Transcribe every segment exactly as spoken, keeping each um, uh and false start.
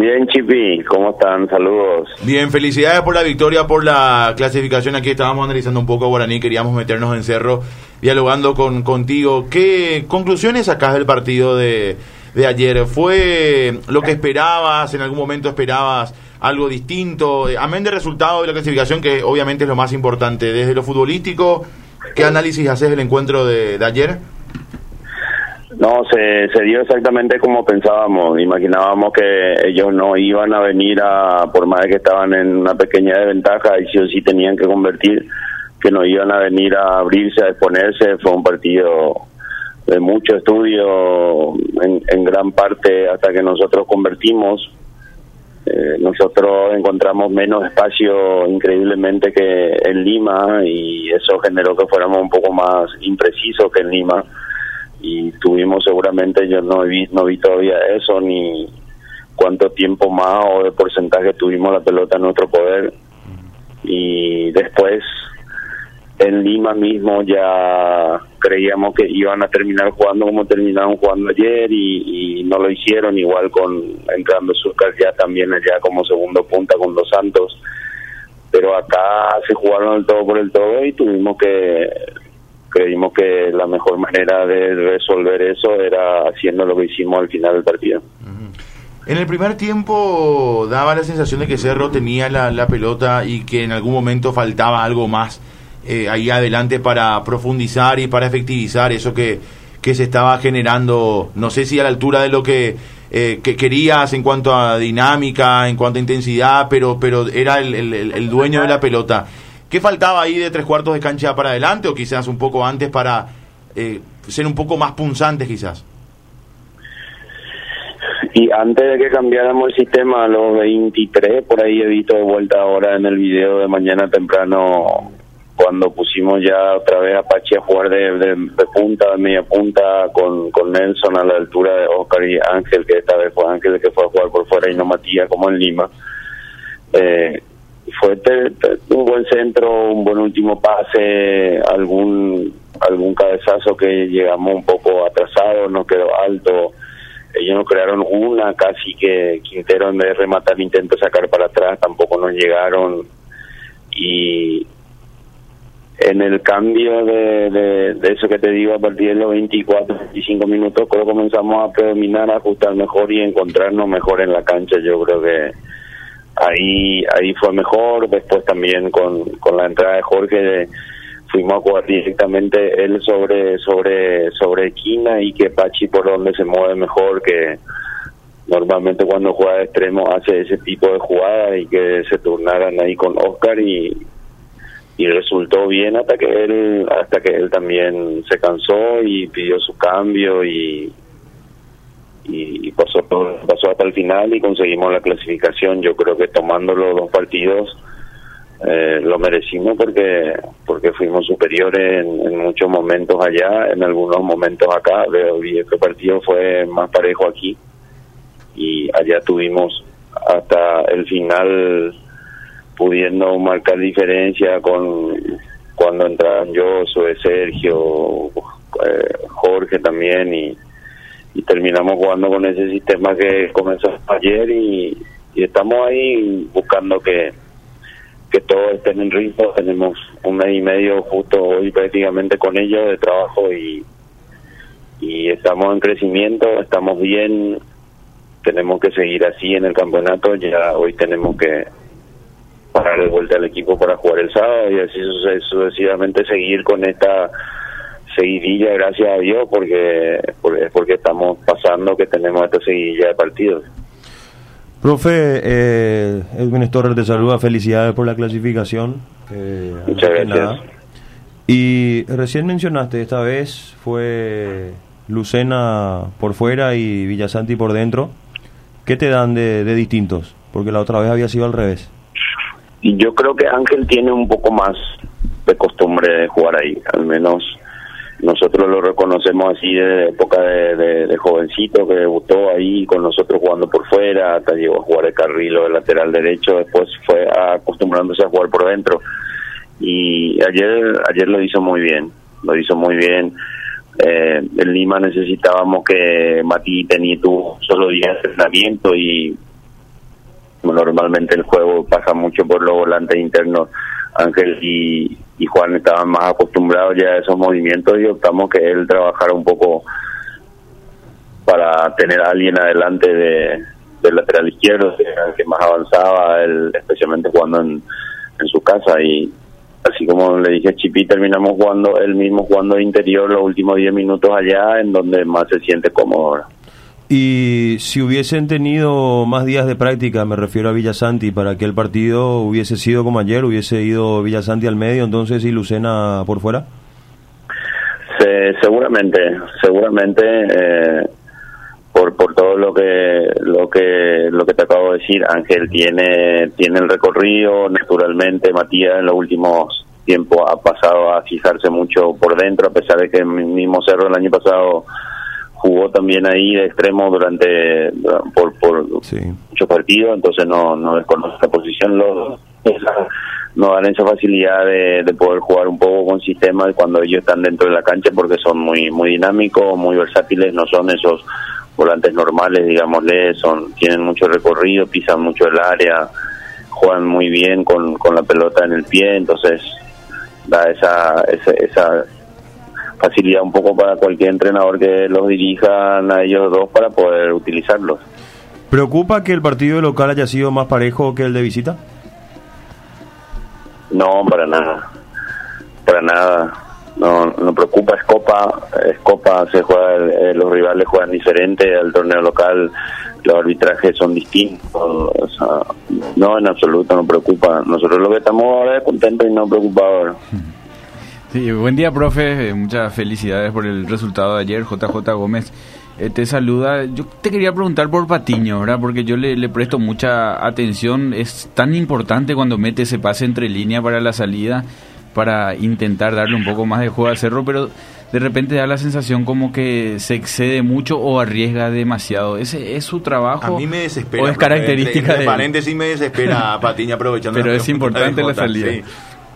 Bien, Chipi, ¿cómo están? Saludos. Bien, felicidades por la victoria, por la clasificación. Aquí estábamos analizando un poco a Guaraní, queríamos meternos en Cerro, dialogando con contigo. ¿Qué conclusiones sacás del partido de, de ayer? ¿Fue lo que esperabas? ¿En algún momento esperabas algo distinto? Amén del resultado de la clasificación, que obviamente es lo más importante. Desde lo futbolístico, ¿qué análisis haces del encuentro de, de ayer? No, se, se dio exactamente como pensábamos. Imaginábamos que ellos no iban a venir a, por más de que estaban en una pequeña desventaja y sí o sí tenían que convertir, que no iban a venir a abrirse, a exponerse. Fue un partido de mucho estudio, en, en gran parte hasta que nosotros convertimos. Eh, nosotros encontramos menos espacio increíblemente que en Lima y eso generó que fuéramos un poco más imprecisos que en Lima. Y tuvimos seguramente, yo no vi, no vi todavía eso, ni cuánto tiempo más o de porcentaje tuvimos la pelota en nuestro poder. Y después, en Lima mismo ya creíamos que iban a terminar jugando como terminaron jugando ayer y, y no lo hicieron, igual con entrando Zúcar ya también allá como segundo punta con Los Santos. Pero acá se jugaron el todo por el todo y tuvimos que... Creímos que la mejor manera de resolver eso era haciendo lo que hicimos al final del partido. En el primer tiempo daba la sensación de que Cerro tenía la, la pelota y que en algún momento faltaba algo más eh, ahí adelante para profundizar y para efectivizar eso que, que se estaba generando, no sé si a la altura de lo que, eh, que querías en cuanto a dinámica, en cuanto a intensidad, pero, pero era el, el, el dueño de la pelota. ¿Qué faltaba ahí de tres cuartos de cancha para adelante o quizás un poco antes para eh, ser un poco más punzantes quizás? Y antes de que cambiáramos el sistema a los veintitrés, por ahí he visto de vuelta ahora en el video de mañana temprano, cuando pusimos ya otra vez a Pachi a jugar de, de, de punta, de media punta, con, con Nelson a la altura de Oscar y Ángel, que esta vez fue Ángel el que fue a jugar por fuera y no Matías como en Lima. Eh, fue te, te, un buen centro, un buen último pase, algún algún cabezazo que llegamos un poco atrasados, nos quedó alto. Ellos nos crearon una, casi que Quintero en vez de rematar intenta sacar para atrás, tampoco nos llegaron. Y en el cambio de, de, de eso que te digo, a partir de los veinticuatro, veinticinco minutos, creo que comenzamos a predominar, a ajustar mejor y encontrarnos mejor en la cancha. Yo creo que ahí ahí fue mejor. Después también con, con la entrada de Jorge de, fuimos a jugar directamente él sobre sobre sobre esquina y que Pachi por donde se mueve mejor, que normalmente cuando juega de extremo hace ese tipo de jugadas, y que se turnaran ahí con Oscar y y resultó bien hasta que él hasta que él también se cansó y pidió su cambio y y pasó todo, pasó hasta el final y conseguimos la clasificación. Yo creo que tomando los dos partidos eh, lo merecimos porque porque fuimos superiores en, en muchos momentos allá, en algunos momentos acá. Veo que este partido fue más parejo aquí y allá tuvimos hasta el final pudiendo marcar diferencia con cuando entraron yo, Zoe, Sergio, eh, Jorge también, y y terminamos jugando con ese sistema que comenzó ayer y, y estamos ahí buscando que que todos estén en ritmo. Tenemos un mes y medio justo hoy prácticamente con ellos de trabajo y y estamos en crecimiento, estamos bien, tenemos que seguir así en el campeonato. Ya hoy tenemos que parar de vuelta al equipo para jugar el sábado y así sucesivamente seguir con esta seguidilla, gracias a Dios, porque es porque estamos pasando que tenemos esta seguidilla de partidos. Profe, eh, Edwin Torres te saluda, felicidades por la clasificación. Eh, Muchas gracias. Nada. Y recién mencionaste, esta vez fue Lucena por fuera y Villasanti por dentro. ¿Qué te dan de, de distintos? Porque la otra vez había sido al revés. Y yo creo que Ángel tiene un poco más de costumbre de jugar ahí, al menos nosotros lo reconocemos así de época de, de, de jovencito, que debutó ahí con nosotros jugando por fuera, hasta llegó a jugar de carril o de lateral derecho, después fue acostumbrándose a jugar por dentro y ayer ayer lo hizo muy bien, lo hizo muy bien. Eh, en Lima necesitábamos que Mati tenía tu solo día de entrenamiento y normalmente el juego pasa mucho por los volantes internos. Ángel y, y Juan estaban más acostumbrados ya a esos movimientos y optamos que él trabajara un poco para tener a alguien adelante de, del lateral izquierdo, que era el que más avanzaba, él, especialmente jugando en, en su casa. Y así como le dije a Chipi, terminamos jugando él mismo jugando de interior los últimos diez minutos allá, en donde más se siente cómodo ahora. Y si hubiesen tenido más días de práctica, me refiero a Villasanti, para que el partido hubiese sido como ayer, hubiese ido Villasanti al medio, entonces, y Lucena por fuera. Se, seguramente, seguramente eh, por por todo lo que lo que lo que te acabo de decir, Ángel tiene tiene el recorrido, naturalmente Matías en los últimos tiempos ha pasado a fijarse mucho por dentro, a pesar de que el mismo Cerro el año pasado jugó también ahí de extremo durante por por sí. muchos partidos, entonces no no desconoce la posición, los no dan esa facilidad de, de poder jugar un poco con sistema cuando ellos están dentro de la cancha, porque son muy muy dinámicos, muy versátiles, no son esos volantes normales, digámosle, son tienen mucho recorrido, pisan mucho el área, juegan muy bien con con la pelota en el pie, entonces da esa esa, esa facilidad un poco para cualquier entrenador que los dirijan a ellos dos para poder utilizarlos. ¿Preocupa que el partido local haya sido más parejo que el de visita? No, para nada, para nada, no no preocupa, es Copa, es Copa, se juega, eh, los rivales juegan diferente al torneo local, los arbitrajes son distintos, o sea, no, en absoluto no preocupa, nosotros lo que estamos ahora es contentos y no preocupados. Sí, buen día, profe, muchas felicidades por el resultado de ayer. J J Gómez eh, te saluda. Yo te quería preguntar por Patiño, ¿verdad? Porque yo le, le presto mucha atención, es tan importante cuando mete ese pase entre línea para la salida, para intentar darle un poco más de juego al Cerro, pero de repente da la sensación como que se excede mucho o arriesga demasiado. ¿Ese es su trabajo? A mí me desespera. ¿O es característica entre, entre de paréntesis me desespera Patiño aprovechando. Pero es importante la salida. Sí.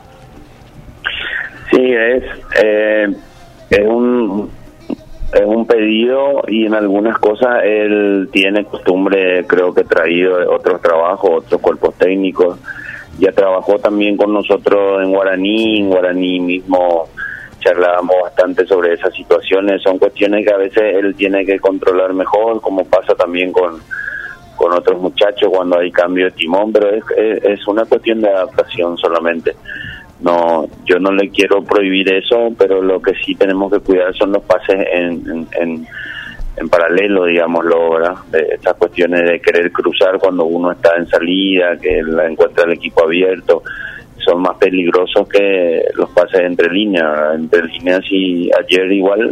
Sí, es eh, es un es un pedido y en algunas cosas él tiene costumbre, creo que traído de otros trabajos, otros cuerpos técnicos. Ya trabajó también con nosotros en Guaraní, en Guaraní mismo charlábamos bastante sobre esas situaciones. Son cuestiones que a veces él tiene que controlar mejor, como pasa también con con otros muchachos cuando hay cambio de timón, pero es, es, es una cuestión de adaptación solamente. No, yo no le quiero prohibir eso, pero lo que sí tenemos que cuidar son los pases en, en, en, en paralelo, digámoslo, ¿verdad? De estas cuestiones de querer cruzar cuando uno está en salida, que la encuentra el equipo abierto, son más peligrosos que los pases entre líneas. Entre líneas y ayer igual,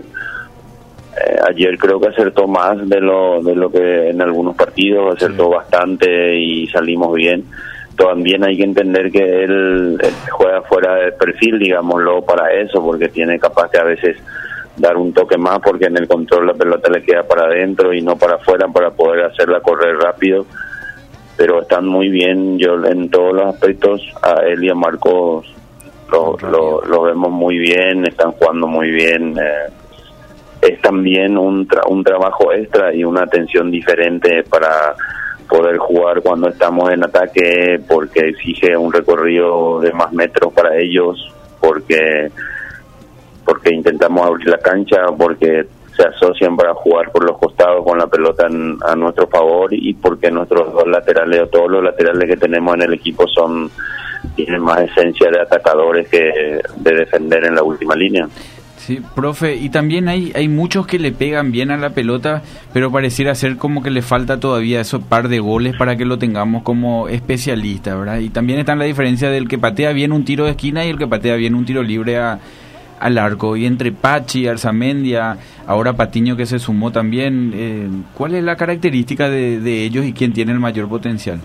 eh, ayer creo que acertó más de lo de lo que en algunos partidos, acertó sí. bastante y salimos bien. También hay que entender que él, él juega fuera de perfil, digámoslo, para eso, porque tiene capaz que a veces dar un toque más, porque en el control la pelota le queda para adentro y no para afuera, para poder hacerla correr rápido. Pero están muy bien, yo en todos los aspectos a él y a Marcos lo, lo, lo vemos muy bien, están jugando muy bien. Eh, es también un, tra- un trabajo extra y una atención diferente para poder jugar cuando estamos en ataque, porque exige un recorrido de más metros para ellos, porque porque intentamos abrir la cancha, porque se asocian para jugar por los costados con la pelota en, a nuestro favor, y porque nuestros dos laterales o todos los laterales que tenemos en el equipo son tienen más esencia de atacadores que de defender en la última línea. Sí, profe, y también hay hay muchos que le pegan bien a la pelota, pero pareciera ser como que le falta todavía esos par de goles para que lo tengamos como especialista, ¿verdad? Y también está la diferencia del que patea bien un tiro de esquina y el que patea bien un tiro libre a, al arco. Y entre Pachi, Arzamendia, ahora Patiño que se sumó también, eh, ¿cuál es la característica de, de ellos y quién tiene el mayor potencial?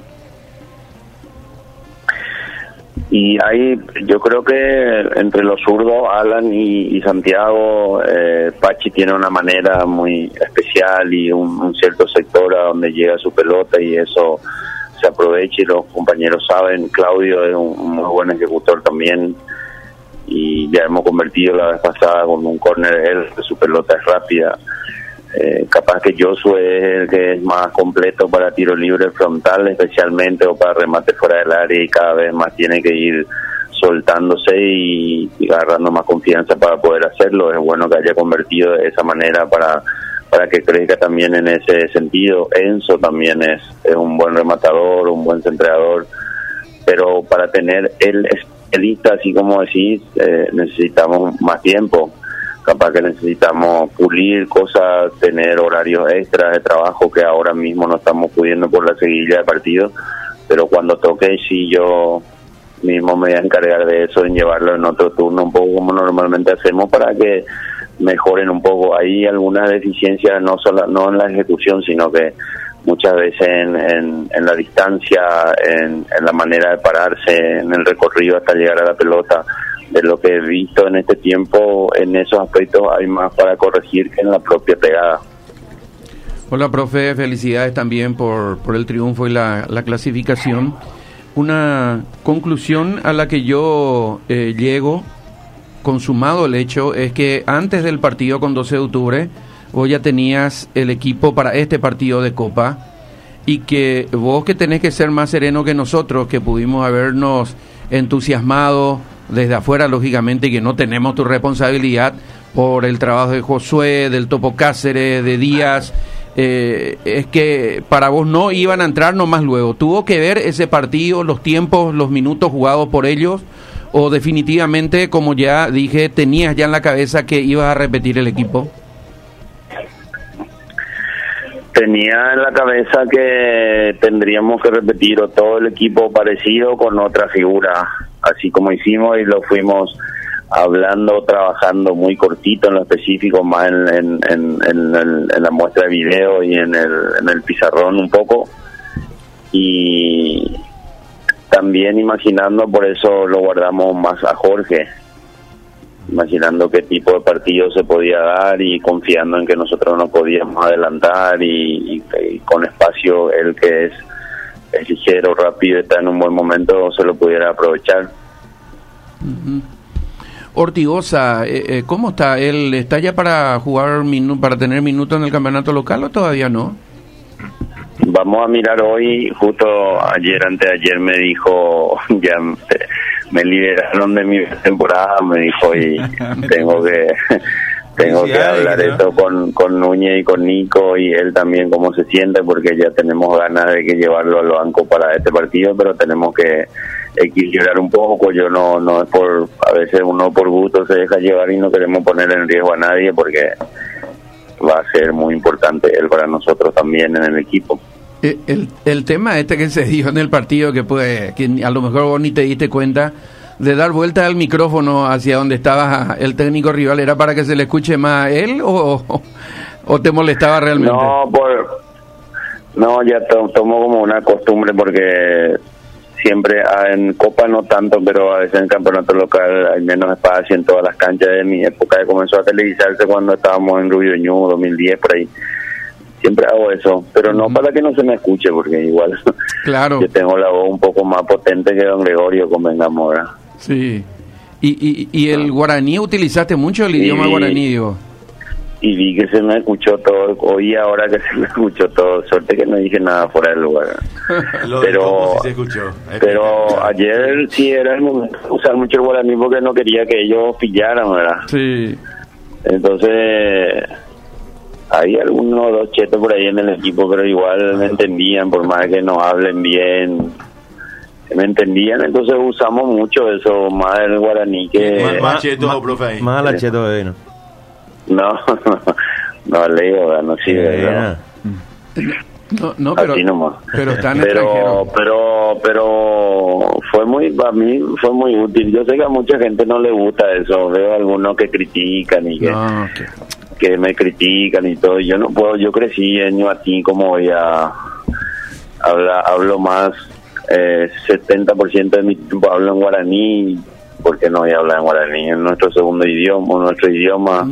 Y hay, yo creo que entre los zurdos, Alan y, y Santiago, eh, Pachi tiene una manera muy especial y un, un cierto sector a donde llega su pelota y eso se aprovecha y los compañeros saben. Claudio es un, un muy buen ejecutor también y ya hemos convertido la vez pasada con un córner él, su pelota es rápida. Eh, capaz que Josué es el que es más completo para tiro libre frontal especialmente, o para remate fuera del área, y cada vez más tiene que ir soltándose y, y agarrando más confianza para poder hacerlo. Es bueno que haya convertido de esa manera para para que crezca también en ese sentido. Enzo también es, es un buen rematador, un buen centrador, pero para tener el especialista, así como decís, eh, necesitamos más tiempo. Capaz que necesitamos pulir cosas, tener horarios extras de trabajo que ahora mismo no estamos pudiendo por la seguidilla de partidos, pero cuando toque, sí, yo mismo me voy a encargar de eso, en llevarlo en otro turno, un poco como normalmente hacemos, para que mejoren un poco. Hay algunas deficiencias, no solo no en la ejecución, sino que muchas veces en, en, en la distancia, en, en la manera de pararse, en el recorrido hasta llegar a la pelota. De lo que he visto en este tiempo, en esos aspectos hay más para corregir que en la propia pegada. Hola, profe, felicidades también por, por el triunfo y la, la clasificación. Una conclusión a la que yo eh, llego, consumado el hecho, es que antes del partido con doce de octubre, vos ya tenías el equipo para este partido de Copa, y que vos, que tenés que ser más sereno que nosotros, que pudimos habernos entusiasmado desde afuera, lógicamente, y que no tenemos tu responsabilidad por el trabajo de Josué, del Topo Cáceres, de Díaz, eh, es que para vos no iban a entrar nomás luego. ¿Tuvo que ver ese partido, los tiempos, los minutos jugados por ellos, o definitivamente, como ya dije, tenías ya en la cabeza que ibas a repetir el equipo? Tenía en la cabeza que tendríamos que repetir o todo el equipo parecido con otra figura, así como hicimos, y lo fuimos hablando, trabajando muy cortito en lo específico, más en, en, en, en, el, en la muestra de video y en el, en el pizarrón un poco, y también imaginando, por eso lo guardamos más a Jorge, imaginando qué tipo de partido se podía dar y confiando en que nosotros no podíamos adelantar, y, y, y con espacio el que es, es ligero, rápido, está en un buen momento, se lo pudiera aprovechar. Uh-huh. Ortigosa, eh, eh, ¿cómo está? ¿Él está ya para jugar, minu- para tener minutos en el campeonato local o todavía no? Vamos a mirar hoy, justo ayer, antes de ayer me dijo, ya me, me liberaron de mi temporada, me dijo, y tengo que tengo que hablar ¿no? esto con, con Núñez y con Nico, y él también cómo se siente, porque ya tenemos ganas de que llevarlo al banco para este partido, pero tenemos que equilibrar un poco. Yo no, no es por, a veces uno por gusto se deja llevar y no queremos poner en riesgo a nadie, porque va a ser muy importante él para nosotros también en el equipo. El, el, el tema este que se dio en el partido, que puede, que a lo mejor vos ni te diste cuenta, de dar vuelta al micrófono hacia donde estaba el técnico rival, ¿era para que se le escuche más a él o, o, o te molestaba realmente? No, por, no ya to, tomo como una costumbre, porque siempre en Copa no tanto, pero a veces en campeonato local hay menos espacio en todas las canchas. De mi época que comenzó a televisarse cuando estábamos en Rubio Ñu, dos mil diez, por ahí. Siempre hago eso, pero no para que no se me escuche, porque igual claro. Yo tengo la voz un poco más potente que don Gregorio, convengamos, ¿verdad? Sí. ¿Y, y, y el guaraní, utilizaste mucho el idioma y, guaraní, digo? Y vi que se me escuchó todo, oí ahora que se me escuchó todo, suerte que no dije nada fuera del lugar. pero sí se escuchó. pero ayer sí era el momento de usar mucho el guaraní, porque no quería que ellos pillaran, ¿verdad? Sí. Entonces hay algunos dos chetos por ahí en el equipo, pero igual me entendían, por más que no hablen bien, me entendían. Entonces usamos mucho eso, más el guaraní que... Más, más cheto, profe, ahí. Más la cheto de vino. No, no leo, no sirve, yeah. No, no, pero, así nomás. pero está en pero, extranjero. pero, pero fue muy, para mí fue muy útil. Yo sé que a mucha gente no le gusta eso. Veo algunos que critican y que, No, okay. que me critican y todo. Yo no puedo, yo crecí en Ñuatí, como voy a hablar, hablo más, eh, setenta por ciento de mi tiempo hablo en guaraní. Porque no voy a hablar en guaraní, en nuestro segundo idioma, nuestro idioma,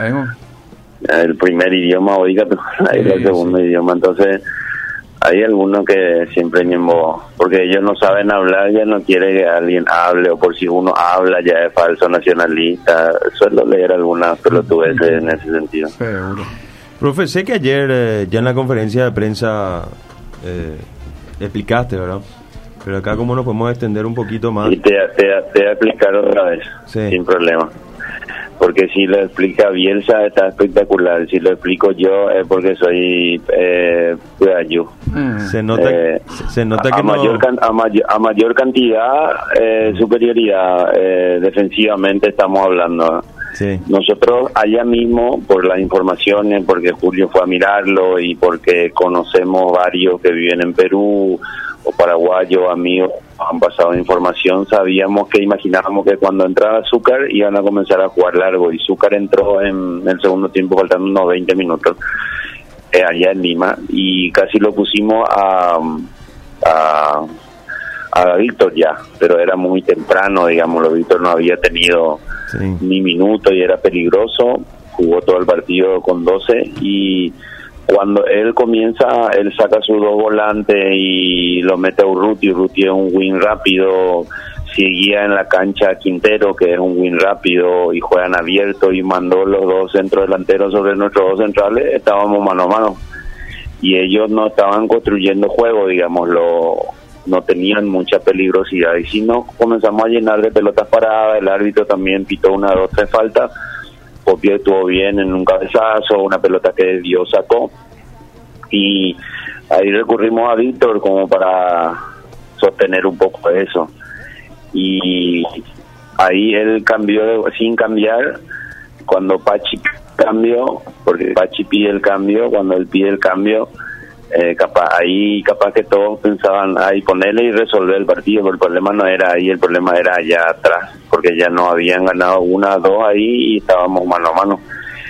el primer idioma, oiga, es el segundo sí. idioma. Entonces hay algunos que siempre ñembo, porque ellos no saben hablar, ya no quiere que alguien hable, o por si uno habla ya es falso nacionalista. Suelo leer algunas pelotudeces en ese sentido. Seguro. Profe, sé que ayer eh, ya en la conferencia de prensa eh, explicaste, ¿verdad? Pero acá como nos podemos extender un poquito más. Y te, te, te voy a explicar otra vez, sí. Sin problema. Porque si lo explica Bielsa está espectacular, si lo explico yo es porque soy eh, Puyayú. Se nota, eh, se nota que a, no... mayor can, a, mayor, a mayor cantidad, eh, superioridad eh, defensivamente estamos hablando. Sí. Nosotros allá mismo, por las informaciones, porque Julio fue a mirarlo y porque conocemos varios que viven en Perú o paraguayos, amigos, han pasado información, sabíamos que imaginábamos que cuando entraba Zúcar iban a comenzar a jugar largo, y Zúcar entró en el segundo tiempo faltando unos veinte minutos eh, allá en Lima, y casi lo pusimos a a, a Víctor ya, pero era muy temprano, digamos, Víctor no había tenido sí. ni minuto y era peligroso, jugó todo el partido con doce, y cuando él comienza, él saca sus dos volantes y lo mete a Urruti. Urruti es un win rápido, seguía en la cancha Quintero, que es un win rápido, y juegan abierto, y mandó los dos centros delanteros sobre nuestros dos centrales, estábamos mano a mano. Y ellos no estaban construyendo juego, digamos, lo, no tenían mucha peligrosidad. Y si no, comenzamos a llenar de pelotas paradas, el árbitro también pitó una, dos, tres faltas. Popio estuvo bien en un cabezazo, una pelota que Dios sacó, y ahí recurrimos a Víctor como para sostener un poco eso, y ahí él cambió de, sin cambiar, cuando Pachi cambió, porque Pachi pide el cambio, cuando él pide el cambio, eh, capaz, ahí capaz que todos pensaban ahí ponerle y resolver el partido, pero el problema no era ahí, el problema era allá atrás, porque ya no habían ganado una, dos ahí y estábamos mano a mano.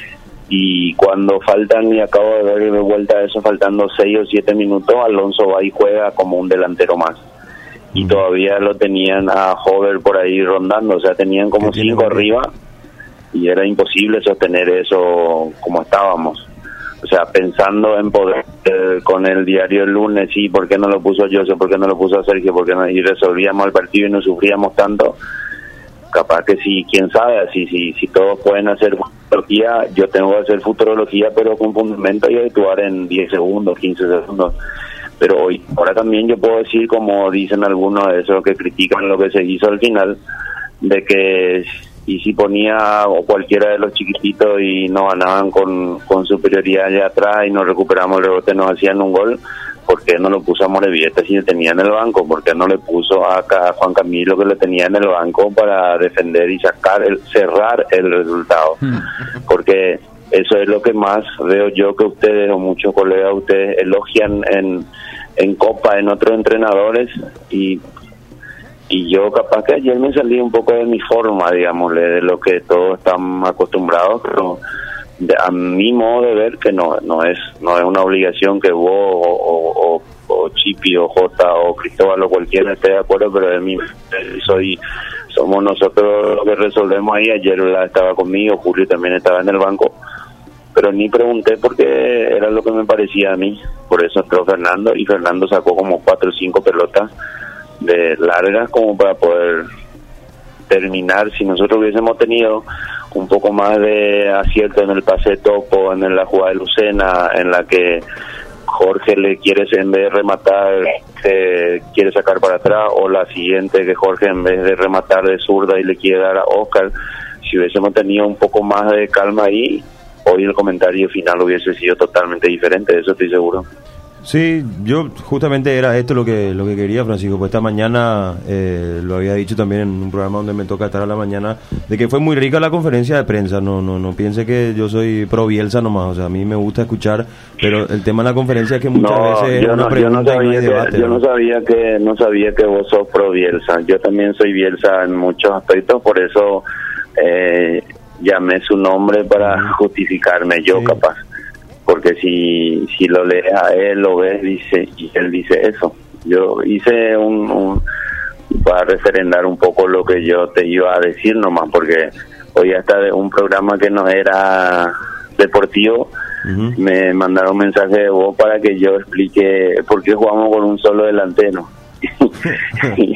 Y cuando faltan, y acabo de ver de vuelta eso, faltando seis o siete minutos, Alonso va y juega como un delantero más, y mm. todavía lo tenían a Hover por ahí rondando, o sea, tenían como cinco arriba, y era imposible sostener eso como estábamos. O sea, pensando en poder eh, con el diario el lunes, sí, ¿por qué no lo puso José? ¿Por qué no lo puso Sergio? ¿Por qué no? Y resolvíamos el partido y no sufríamos tanto. Capaz que sí, quién sabe, si si si todos pueden hacer futurología, yo tengo que hacer futurología, pero con fundamento, y actuar en diez segundos, quince segundos. Pero hoy, ahora también yo puedo decir, como dicen algunos de esos que critican lo que se hizo al final, de que y si ponía o cualquiera de los chiquititos y no ganaban con, con superioridad allá atrás y nos recuperamos el rebote, nos hacían un gol, ¿por qué no lo puso a Morevieta si le tenía en el banco? ¿Por qué no le puso a, a Juan Camilo, que le tenía en el banco, para defender y sacar el, cerrar el resultado? Porque eso es lo que más veo yo que ustedes o muchos colegas de ustedes elogian en, en Copa, en otros entrenadores, y Y yo capaz que ayer me salí un poco de mi forma, digámosle, de lo que todos están acostumbrados, pero de, a mi modo de ver, que no no es no es una obligación que vos o, o, o, o Chipi o Jota o Cristóbal o cualquiera esté de acuerdo, pero de mí soy somos nosotros los que resolvemos ahí. Ayer la estaba conmigo, Julio también estaba en el banco, pero ni pregunté porque era lo que me parecía a mí. Por eso entró Fernando, y Fernando sacó como cuatro o cinco pelotas de largas como para poder terminar. Si nosotros hubiésemos tenido un poco más de acierto en el pase topo, en la jugada de Lucena, en la que Jorge le quiere, en vez de rematar, eh, quiere sacar para atrás, o la siguiente, que Jorge en vez de rematar de zurda y le quiere dar a Oscar, si hubiésemos tenido un poco más de calma ahí, hoy el comentario final hubiese sido totalmente diferente, de eso estoy seguro. Sí, yo justamente era esto lo que lo que quería, Francisco, pues esta mañana eh, lo había dicho también en un programa donde me toca estar a la mañana, de que fue muy rica la conferencia de prensa. No no no piense que yo soy pro Bielsa nomás, o sea, a mí me gusta escuchar, pero el tema de la conferencia es que muchas no, veces yo es una no, pregunta yo no sabía y no hay que, debate. Yo ¿no? no sabía que no sabía que vos sos pro Bielsa. Yo también soy Bielsa en muchos aspectos, por eso eh, llamé su nombre para justificarme yo, sí. Capaz. Porque si si lo lees a él, lo ves, dice, y él dice eso. Yo hice un, un para referendar un poco lo que yo te iba a decir nomás, porque hoy hasta de un programa que no era deportivo, uh-huh. me mandaron un mensaje de voz para que yo explique por qué jugamos con un solo delantero. y,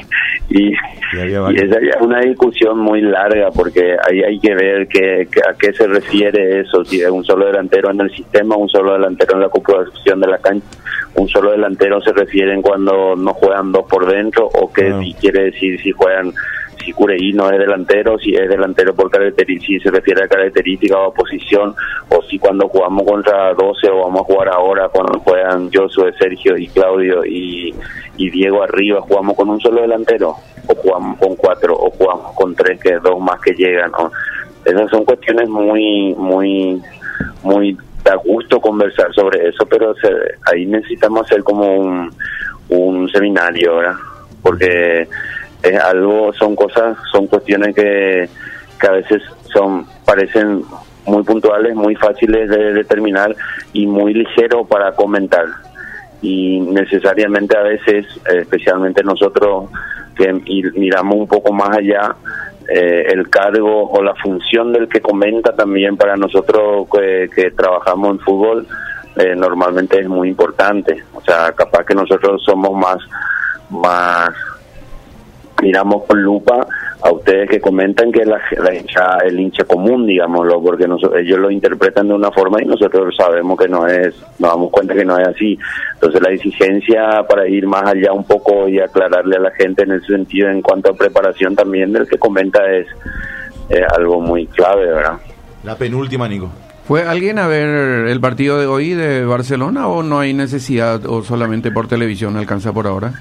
y, y esa ya es una discusión muy larga, porque ahí hay que ver que, que a qué se refiere eso, si es un solo delantero en el sistema, un solo delantero en la composición de la cancha, un solo delantero se refieren cuando no juegan dos por dentro, o qué No. si quiere decir si juegan, si Cureí no es delantero, si es delantero por característica, si se refiere a característica o posición, o si cuando jugamos contra doce o vamos a jugar ahora cuando juegan Josué, Sergio y Claudio y, y Diego arriba, jugamos con un solo delantero, o jugamos con cuatro, o jugamos con tres, que dos más que llegan, ¿no? Esas son cuestiones muy, muy, muy da gusto conversar sobre eso, pero se, ahí necesitamos hacer como un, un seminario, ¿verdad? Porque es algo, son cosas, son cuestiones que, que a veces son, parecen muy puntuales, muy fáciles de determinar y muy ligeros para comentar. Y necesariamente a veces, especialmente nosotros que miramos un poco más allá, eh, el cargo o la función del que comenta también para nosotros que, que trabajamos en fútbol, eh, normalmente es muy importante. O sea, capaz que nosotros somos más, más miramos con lupa a ustedes que comentan que la, la hincha, el hincha común, digámoslo, porque nosotros, ellos lo interpretan de una forma y nosotros sabemos que no es, nos damos cuenta que no es así. Entonces la exigencia para ir más allá un poco y aclararle a la gente en ese sentido en cuanto a preparación también del que comenta es eh, algo muy clave, ¿verdad? La penúltima, Nico. ¿Fue alguien a ver el partido de hoy de Barcelona o no hay necesidad o solamente por televisión alcanza por ahora?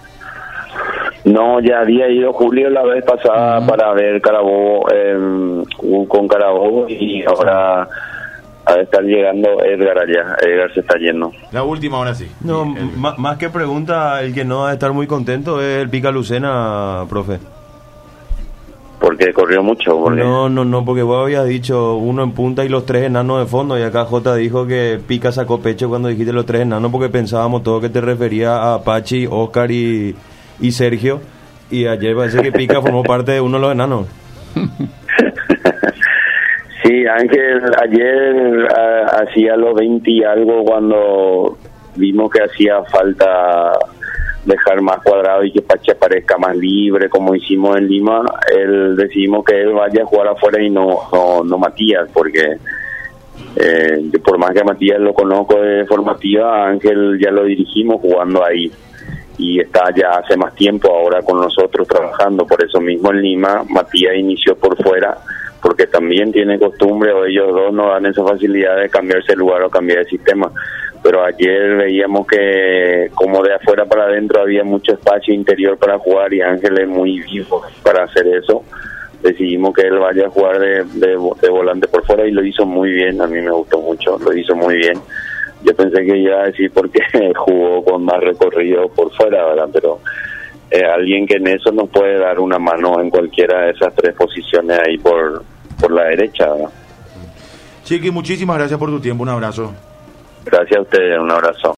No, ya había ido Julio la vez pasada uh-huh. para ver Carabobo, eh, con Carabobo, y ahora a estar llegando Edgar allá. Edgar se está yendo. La última, ahora sí. No, el... m- más que pregunta, el que no va a estar muy contento es el Pica Lucena, profe. Porque corrió mucho. Porque... No, no, no, porque vos habías dicho uno en punta y los tres enanos de fondo, y acá Jota dijo que Pica sacó pecho cuando dijiste los tres enanos, porque pensábamos todo que te refería a Pachi, Oscar y... y Sergio, y ayer parece que Pica formó parte de uno de los enanos. Sí, Ángel, ayer uh, hacía los veinte y algo cuando vimos que hacía falta dejar más cuadrado y que Pachi aparezca más libre, como hicimos en Lima. Él decidimos que él vaya a jugar afuera y no, no, no Matías, porque eh, por más que a Matías lo conozco de formativa, Ángel ya lo dirigimos jugando ahí. Y está ya hace más tiempo ahora con nosotros trabajando. Por eso mismo en Lima Matías inició por fuera, porque también tiene costumbre, o ellos dos no dan esa facilidad de cambiarse de lugar o cambiar de sistema. Pero ayer veíamos que como de afuera para adentro había mucho espacio interior para jugar, y Ángel es muy vivo para hacer eso. Decidimos que él vaya a jugar de, de, de volante por fuera, y lo hizo muy bien. A mí me gustó mucho, lo hizo muy bien. Yo pensé que iba a decir porque jugó con más recorrido por fuera, ¿verdad? Pero eh, alguien que en eso nos puede dar una mano en cualquiera de esas tres posiciones ahí por, por la derecha, ¿verdad? Chiqui, muchísimas gracias por tu tiempo, un abrazo. Gracias a ustedes, un abrazo.